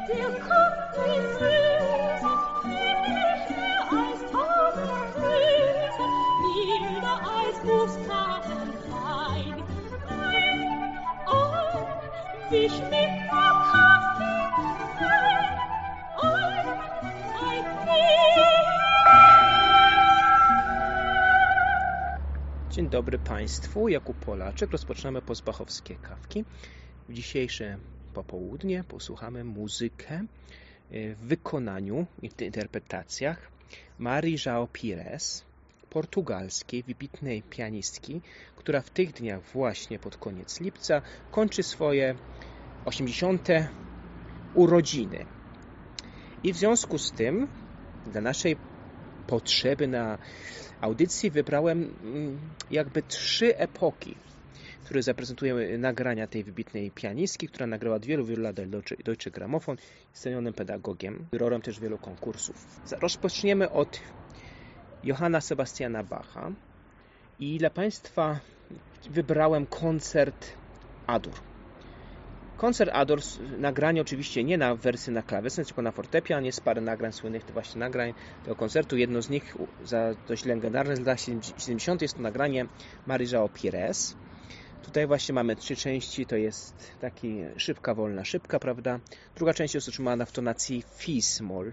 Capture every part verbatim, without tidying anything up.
Der kommt wie süß, himmlische als Tausendgrüße, milde als Muskatenwein. Ein, ein, wisch mit der Kaffee ein, ein, ein, Dzień dobry Państwu, Jakub Polaczek. Rozpoczynamy postbachowskie kawki. W dzisiejsze popołudnie posłuchamy muzykę w wykonaniu i w interpretacjach Marii João Pires, portugalskiej, wybitnej pianistki, która w tych dniach właśnie pod koniec lipca kończy swoje osiemdziesiąte urodziny. I w związku z tym dla naszej potrzeby na audycji wybrałem jakby trzy epoki, które zaprezentują nagrania tej wybitnej pianistki, która nagrała od wielu, wielu lat Deutsche Grammophon, jest cenionym pedagogiem, jurorem też wielu konkursów. Rozpoczniemy od Johanna Sebastiana Bacha i dla Państwa wybrałem koncert A-dur. Koncert A-dur, nagranie oczywiście nie na wersji na klawesyn, tylko na fortepian, jest parę nagrań słynnych, to właśnie nagrań tego koncertu. Jedno z nich, za dość legendarne z lat siedemdziesiątych, jest to nagranie Marii João Pires. Tutaj właśnie mamy trzy części, to jest taki szybka, wolna, szybka, prawda? Druga część jest utrzymana w tonacji fi-moll,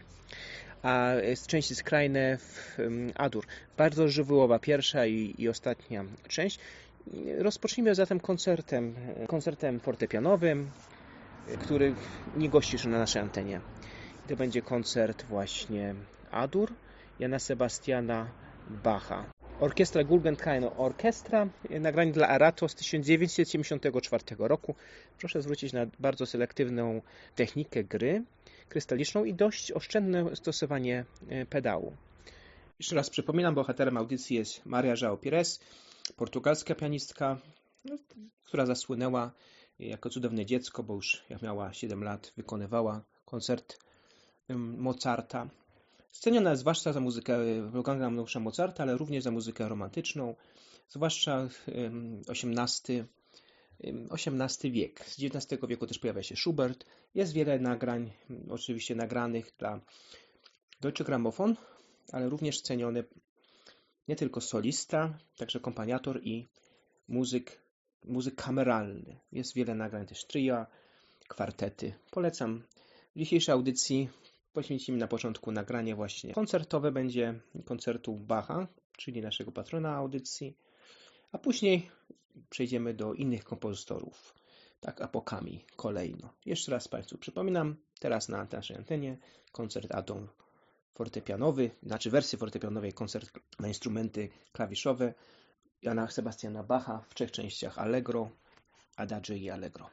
a jest części skrajne w A-dur. Bardzo żywiołowa pierwsza i, i ostatnia część. Rozpocznijmy zatem koncertem, koncertem fortepianowym, który nie gości już na naszej antenie. To będzie koncert właśnie A-dur Jana Sebastiana Bacha. Orkiestra Guggenheim Orkiestra, nagranie dla Arato z tysiąc dziewięćset siedemdziesiątego czwartego roku. Proszę zwrócić na bardzo selektywną technikę gry krystaliczną i dość oszczędne stosowanie pedału. Jeszcze raz przypominam, bohaterem audycji jest Maria João Pires, portugalska pianistka, która zasłynęła jako cudowne dziecko, bo już jak miała siedem lat, wykonywała koncert Mozarta. Sceniona zwłaszcza za muzykę Wolfganga Amadeusa Mozarta, ale również za muzykę romantyczną, zwłaszcza osiemnasty wiek. Z dziewiętnastego wieku też pojawia się Schubert. Jest wiele nagrań, oczywiście nagranych dla Deutsche Grammophon, ale również ceniony nie tylko solista, także akompaniator i muzyk, muzyk kameralny. Jest wiele nagrań też tria, kwartety. Polecam. W dzisiejszej audycji poświęcimy na początku nagranie właśnie koncertowe, będzie koncertu Bacha, czyli naszego patrona audycji, a później przejdziemy do innych kompozytorów, tak epokami kolejno. Jeszcze raz Państwu przypominam, teraz na naszej antenie koncert A-dur fortepianowy, znaczy wersję fortepianowej, koncert na instrumenty klawiszowe Jana Sebastiana Bacha w trzech częściach: Allegro, Adagio i Allegro.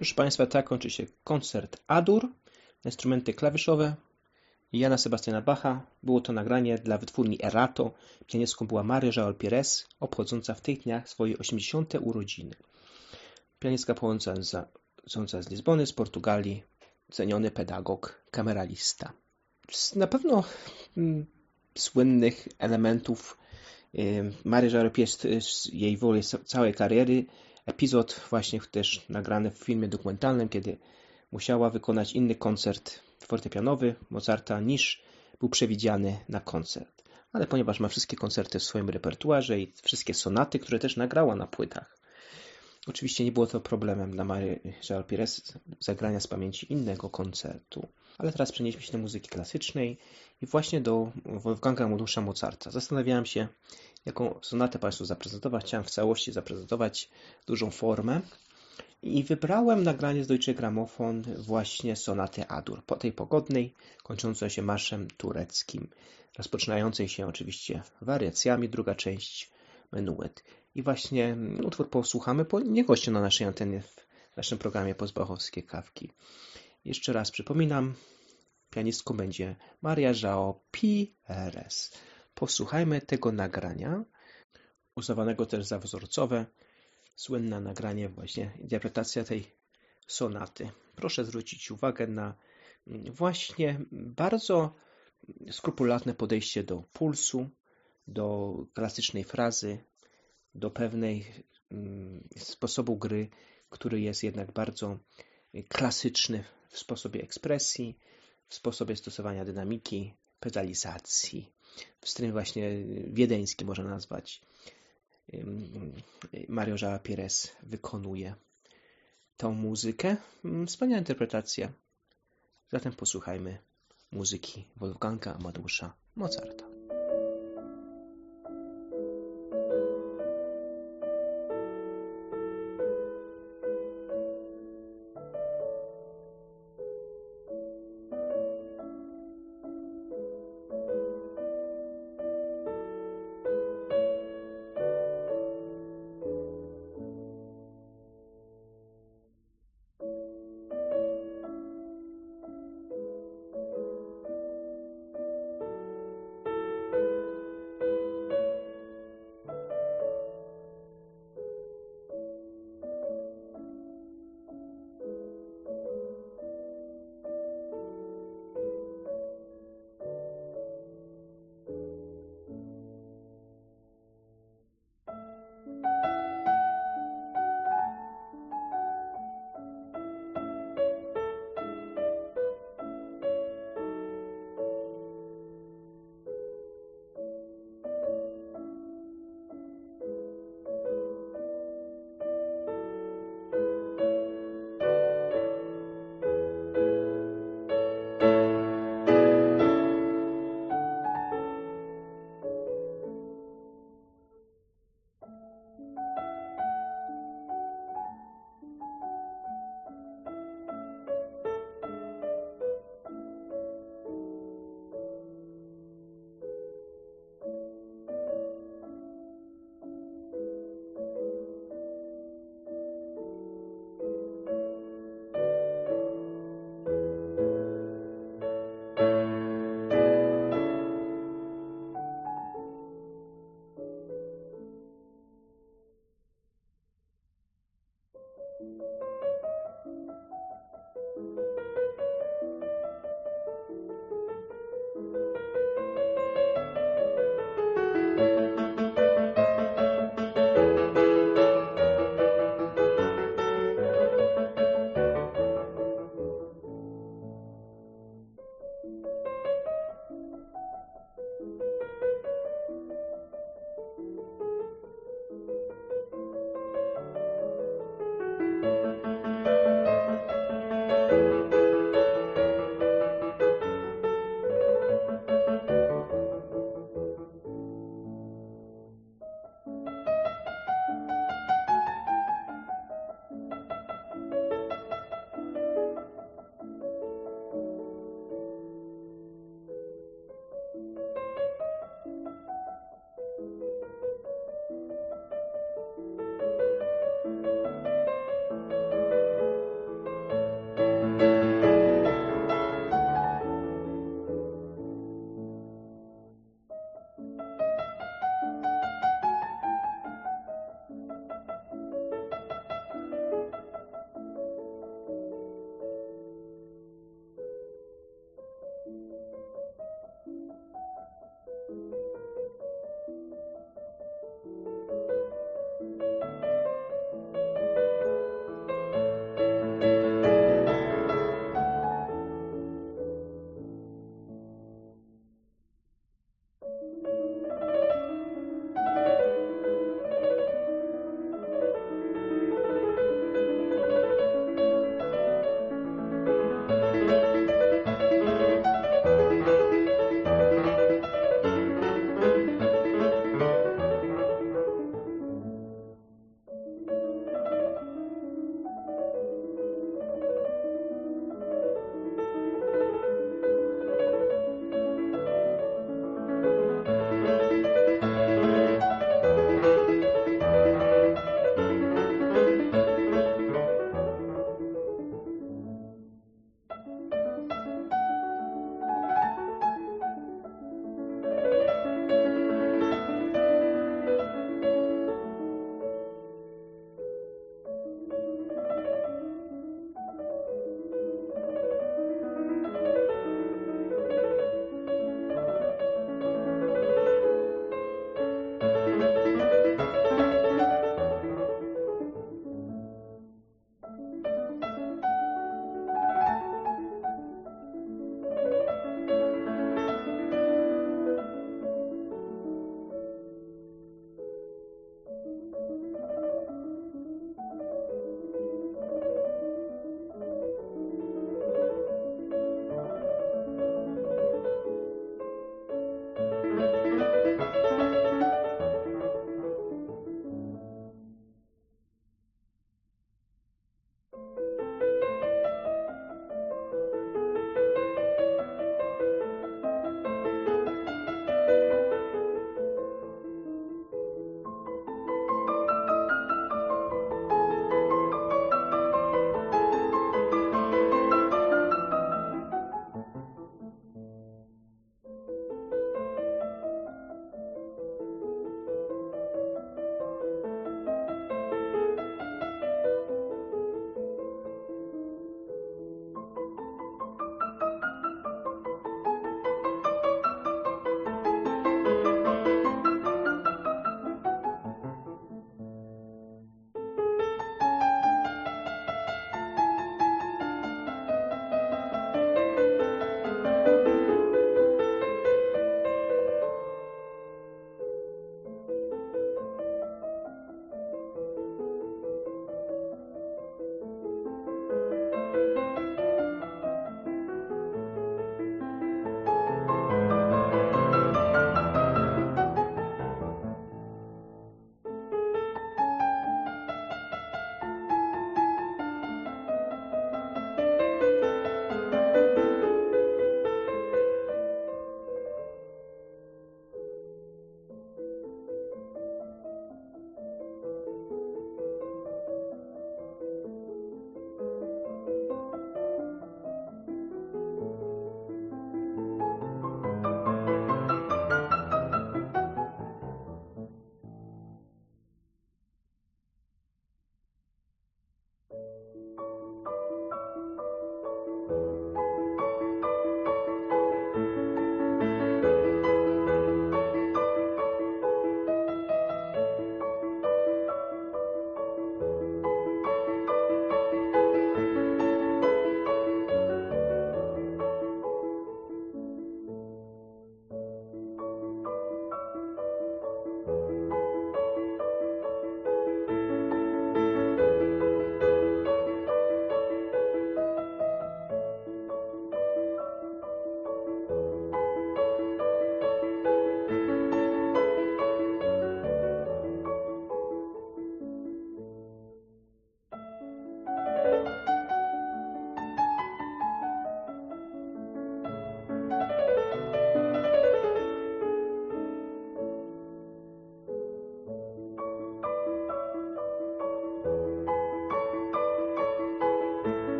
Proszę Państwa, tak kończy się koncert A-dur na instrumenty klawiszowe Jana Sebastiana Bacha. Było to nagranie dla wytwórni Erato. Pianistką była Maria João Pires, obchodząca w tych dniach swoje osiemdziesiąte urodziny. Pianistka pochodząca z Lizbony, z Portugalii, ceniony pedagog, kameralista. Z na pewno mm, słynnych elementów y, Marii João Pires z jej woli całej kariery epizod właśnie też nagrany w filmie dokumentalnym, kiedy musiała wykonać inny koncert fortepianowy Mozarta niż był przewidziany na koncert. Ale ponieważ ma wszystkie koncerty w swoim repertuarze i wszystkie sonaty, które też nagrała na płytach, oczywiście nie było to problemem dla Marii João Pires zagrania z pamięci innego koncertu. Ale teraz przenieśmy się do muzyki klasycznej i właśnie do Wolfganga Amadeusa Mozarta. Zastanawiałem się, jaką sonatę Państwu zaprezentować. Chciałem w całości zaprezentować dużą formę i wybrałem nagranie z Deutsche Grammophon właśnie sonaty A-dur, po tej pogodnej, kończącej się marszem tureckim, rozpoczynającej się oczywiście wariacjami, druga część menuet. I właśnie utwór posłuchamy po nie gościu na naszej antenie w naszym programie Pozbachowskie Kawki. Jeszcze raz przypominam, pianistką będzie Maria João Pires. Posłuchajmy tego nagrania, uznawanego też za wzorcowe, słynne nagranie, właśnie interpretacja tej sonaty. Proszę zwrócić uwagę na właśnie bardzo skrupulatne podejście do pulsu, do klasycznej frazy, do pewnej mm, sposobu gry, który jest jednak bardzo klasyczny w sposobie ekspresji, w sposobie stosowania dynamiki, pedalizacji. W stylu właśnie wiedeńskim można nazwać. Maria João Pires wykonuje tą muzykę. Wspaniała interpretacja. Zatem posłuchajmy muzyki Wolfganga Amadeusa Mozarta.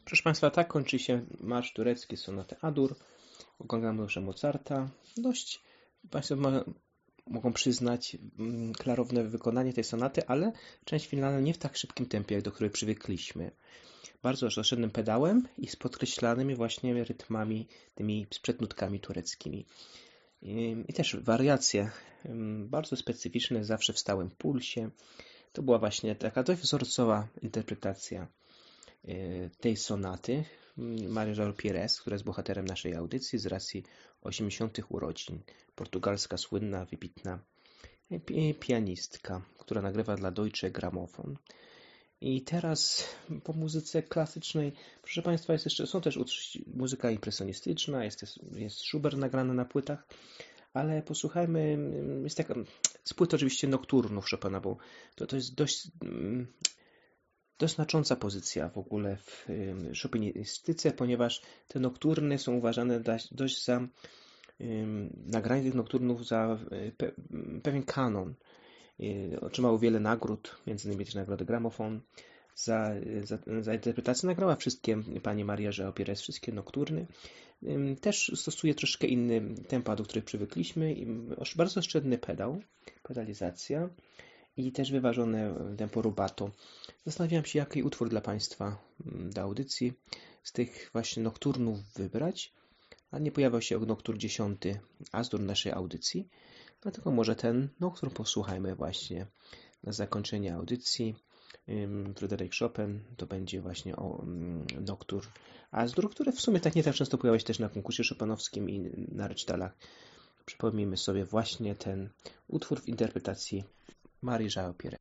Proszę Państwa, tak kończy się marsz turecki sonaty A-dur Wolfganga Mozarta. Dość Państwo ma, mogą przyznać mm, klarowne wykonanie tej sonaty, ale część finalna nie w tak szybkim tempie, jak do której przywykliśmy. Bardzo oszczędnym pedałem i z podkreślanymi właśnie rytmami, tymi sprzednutkami tureckimi. I, i też wariacje mm, bardzo specyficzne, zawsze w stałym pulsie. To była właśnie taka dość wzorcowa interpretacja tej sonaty Maria Pires, która jest bohaterem naszej audycji z racji osiemdziesiątych urodzin. Portugalska, słynna, wybitna pianistka, która nagrywa dla Deutsche Grammophon. I teraz po muzyce klasycznej, proszę Państwa, jest jeszcze, są też muzyka impresjonistyczna, jest, jest Schubert nagrany na płytach, ale posłuchajmy, jest taka, z płyt oczywiście nokturnów Chopina, bo to, to jest dość... dość znacząca pozycja w ogóle w chopinistyce, ponieważ te nokturny są uważane dość za um, nagranie tych nokturnów za pe, pewien kanon. Otrzymało wiele nagród, między innymi też nagrodę Gramophon. Za, za, za interpretację nagrała wszystkie pani Maria João Pires, wszystkie nokturny. Też stosuje troszkę inny tempa, do których przywykliśmy. Bardzo oszczędny pedał, pedalizacja. I też wyważone tempo rubato. Zastanawiałem się, jaki utwór dla Państwa do audycji z tych właśnie nokturnów wybrać, a nie pojawiał się noktur dziesiąty As-dur naszej audycji, dlatego może ten noktur posłuchajmy właśnie na zakończenie audycji. Fryderyk Chopin to będzie właśnie o noktur As-dur, które w sumie tak nie tak często pojawia się też na konkursie chopinowskim i na recitalach. Przypomnijmy sobie właśnie ten utwór w interpretacji Marii João Pires.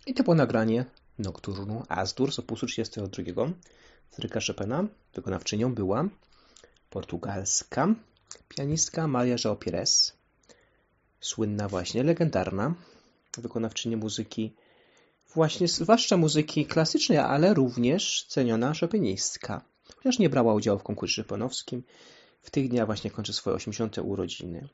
I to było nagranie Nocturnu As-dur z opusu trzydziestego drugiego Fryderyka Chopina. Wykonawczynią była portugalska pianistka Maria João Pires, słynna właśnie, legendarna wykonawczyni muzyki, właśnie zwłaszcza muzyki klasycznej, ale również ceniona chopinistka. Chociaż nie brała udziału w konkursie chopinowskim, w tych dniach właśnie kończy swoje osiemdziesiąte urodziny.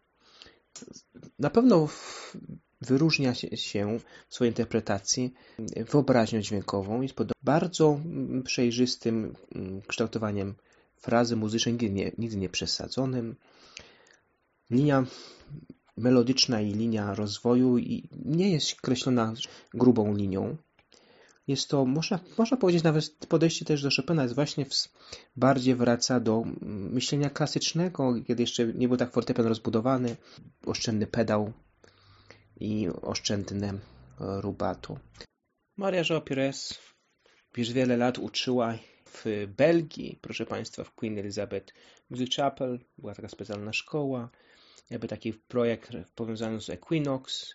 Na pewno wyróżnia się w swojej interpretacji wyobraźnią dźwiękową i z bardzo przejrzystym kształtowaniem frazy muzycznej, nigdy nie, nigdy nie przesadzonym. Linia melodyczna i linia rozwoju i nie jest kreślona grubą linią. Jest to, można, można powiedzieć, nawet podejście też do Chopina jest właśnie w, bardziej wraca do myślenia klasycznego, kiedy jeszcze nie był tak fortepian rozbudowany, oszczędny pedał i oszczędne rubato. Maria João Pires już wiele lat uczyła w Belgii, proszę Państwa, w Queen Elizabeth Music Chapel, była taka specjalna szkoła, jakby taki projekt powiązany z Equinox,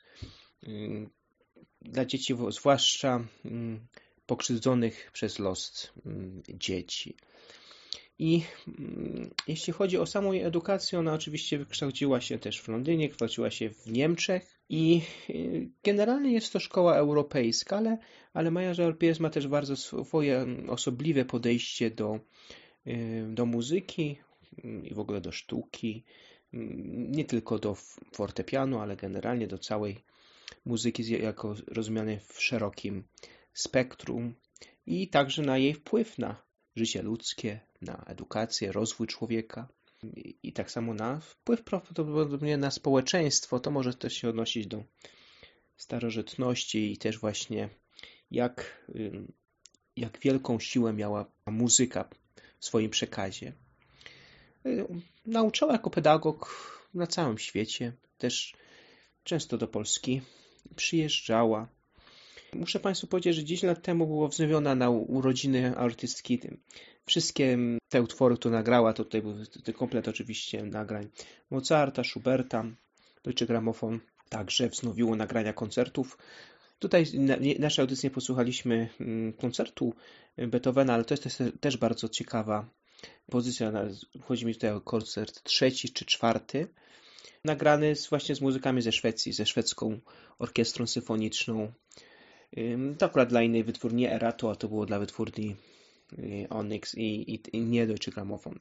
dla dzieci, zwłaszcza pokrzywdzonych przez los dzieci. I jeśli chodzi o samą jej edukację, ona oczywiście wykształciła się też w Londynie, kształciła się w Niemczech i generalnie jest to szkoła europejska, ale, ale Maria João Pires ma też bardzo swoje osobliwe podejście do, do muzyki i w ogóle do sztuki, nie tylko do fortepianu, ale generalnie do całej muzyki jako rozumianej w szerokim spektrum i także na jej wpływ na życie ludzkie, na edukację, rozwój człowieka i, i tak samo na wpływ prawdopodobnie na społeczeństwo. To może też się odnosić do starożytności i też właśnie jak, jak wielką siłę miała muzyka w swoim przekazie. Nauczała jako pedagog na całym świecie, też często do Polski przyjeżdżała. Muszę Państwu powiedzieć, że dziesięć lat temu była wznowiona na urodziny artystki. Wszystkie te utwory, które nagrała, to tutaj był komplet oczywiście nagrań Mozarta, Schuberta, Deutsche Grammophon także wznowiło nagrania koncertów. Tutaj w naszej audycji nie posłuchaliśmy koncertu Beethovena, ale to jest też bardzo ciekawa pozycja. Chodzi mi tutaj o koncert trzeci czy czwarty, nagrany właśnie z muzykami ze Szwecji, ze szwedzką orkiestrą symfoniczną. To akurat dla innej wytwórni Erato, a to było dla wytwórni Onyx i, i, i nie Deutsche Grammophon.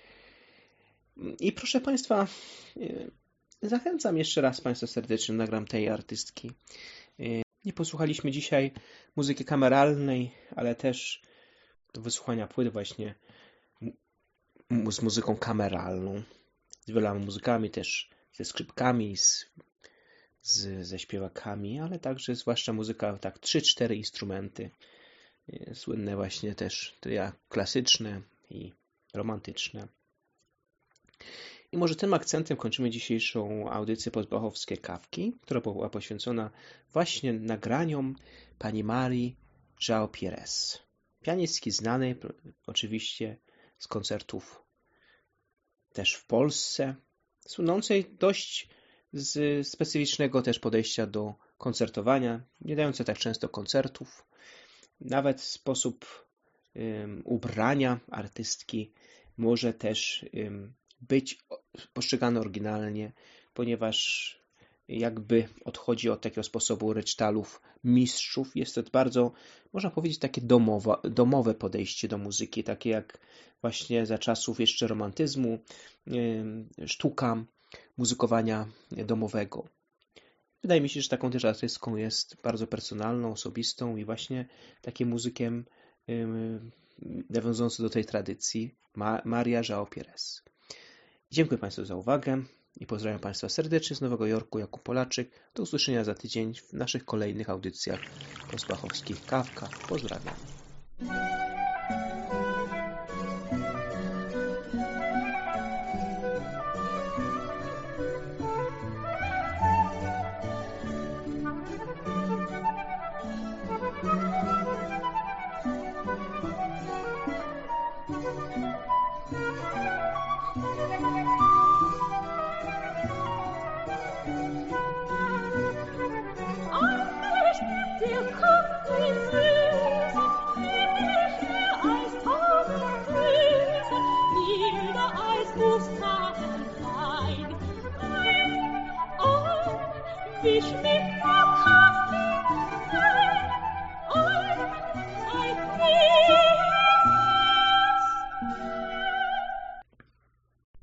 I proszę Państwa, zachęcam jeszcze raz Państwa serdecznie, nagram tej artystki. Nie posłuchaliśmy dzisiaj muzyki kameralnej, ale też do wysłuchania płyt właśnie z muzyką kameralną, z wieloma muzykami, też ze skrzypkami, z, z, ze śpiewakami, ale także zwłaszcza muzyka, tak trzy cztery instrumenty, słynne właśnie też tria klasyczne i romantyczne. I może tym akcentem kończymy dzisiejszą audycję Postbachowskie Kawki, która była poświęcona właśnie nagraniom pani Marii João Pires. Pianistki znanej oczywiście z koncertów też w Polsce, słynącej dość z specyficznego też podejścia do koncertowania, nie dające tak często koncertów. Nawet sposób um, ubrania artystki może też um, być postrzegany oryginalnie, ponieważ jakby odchodzi od takiego sposobu recitalów mistrzów. Jest to bardzo, można powiedzieć, takie domowe, domowe podejście do muzyki, takie jak właśnie za czasów jeszcze romantyzmu, sztuka muzykowania domowego. Wydaje mi się, że taką też artystką jest bardzo personalną, osobistą i właśnie takim muzykiem nawiązującym do tej tradycji Maria João Pires. Dziękuję Państwu za uwagę i pozdrawiam Państwa serdecznie z Nowego Jorku, Jakub Polaczyk. Do usłyszenia za tydzień w naszych kolejnych audycjach Postbachowskich Kawkach. Pozdrawiam. Till come wish me a